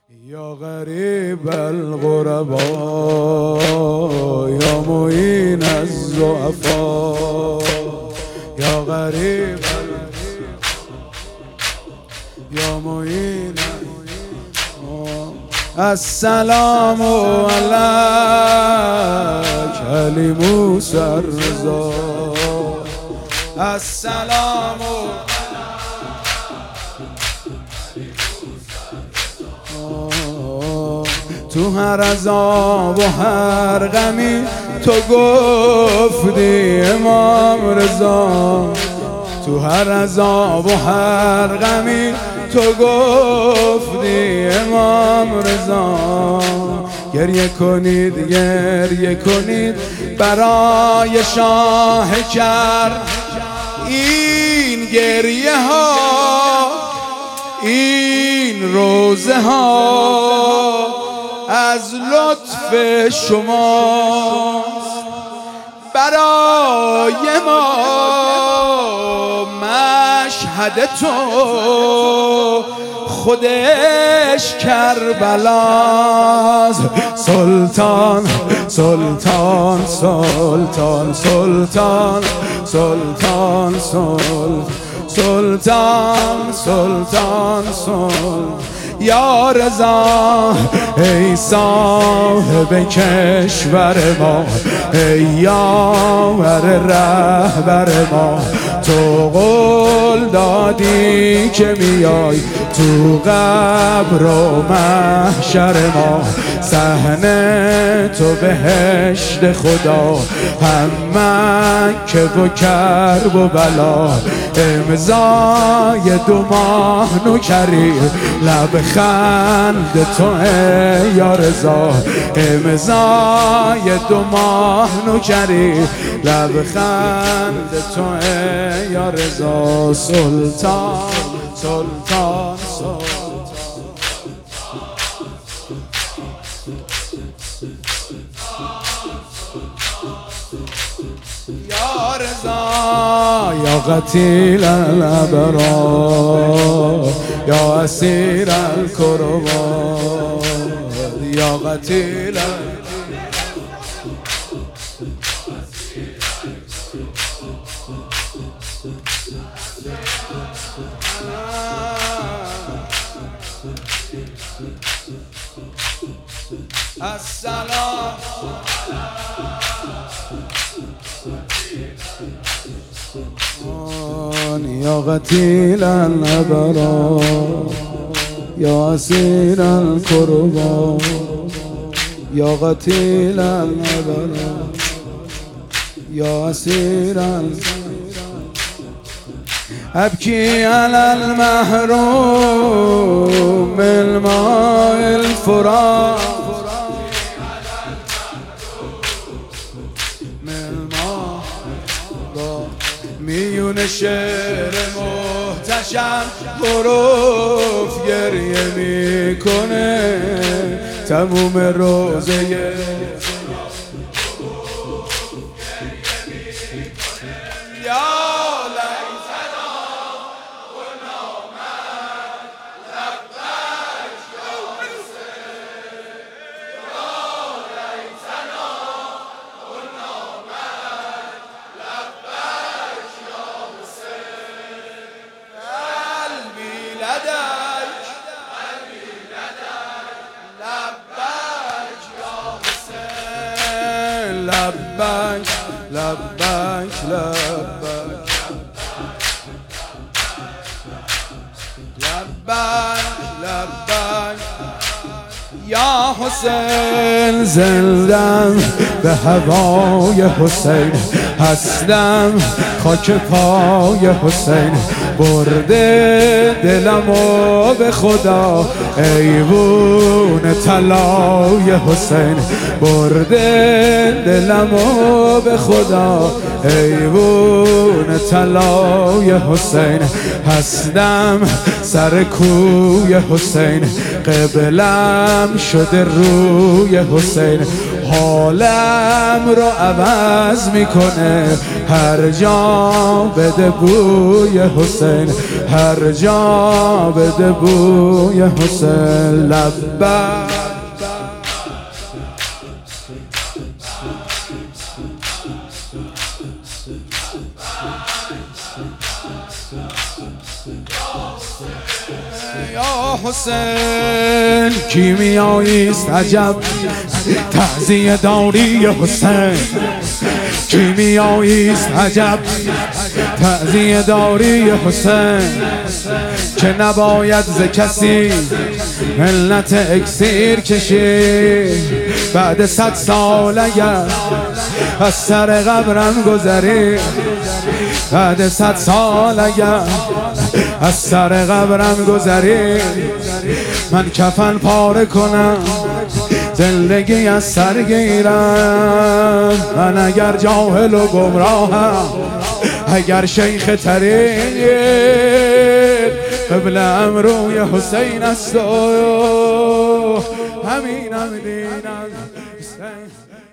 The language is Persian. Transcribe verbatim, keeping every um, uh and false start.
یا غریب الغربا یا معین الضعفا یا غریب یا معین السلام علیک علی موسی الرضا السلام تو هر عذاب و هر غمی تو گفتی امام رضا تو هر عذاب و هر غمی تو گفتی امام رضا گریه کنید گریه کنید برای شاه کر این گریه ها این روزه ها از لطف شماست برای ما مشهد تو خودش کربلاست سلطان سلطان سلطان سلطان سلطان سلطان سلطان سلطان سلطان یا رضا ای صاحب کشور ما ای یاور رهبر ما تو قول دادی که میای تو قبر و محشر ما صحنه تو بهشت خدا هم مکه و کرب و بلا امضای دو ماه نوکری لب خند تو ای یا رضا امضای دو ماه نوکری لب خند تو ای یا رضا سلطان سلطان سلطان یا رضا یا قتیل الابرار یا اسیر الکربات یا قتیل السلام یا قتیل الابرار یا اسیر الکربات یا قتیل الابرار یا اسیر ابکی علی المحروم من ماء الفرات میون شعر محتشم حروف گریه میکنه تموم روزه لبک لبک لبک لبک لبک یا حسین زندم به هوای حسین هستم خاک پای حسین برده دلمو به خدا ایوون طلای حسین برده دلمو به خدا ایوون طلای حسین هستم سر کوی حسین قبلم شده روی حسین حالم رو عوض میکنه هر جا بده بوی حسین، هر جا بده بوی حسین. لبک یا حسین، کیمیاییست عجب تعزیه داری حسین، کیمیاییست عجب تعزیه داری حسین، که نباید ز کسی علت اکسیر کشید. بعد صد سال اگر از سر قبرم گذری، بعد صد سال اگر از سر قبرم گذری، من کفن پاره کنم زندگی از سر گیرم. من اگر جاهل و گمراهم، اگر شیخ طریق، قبله‌ام روی حسین است و همینم دینم.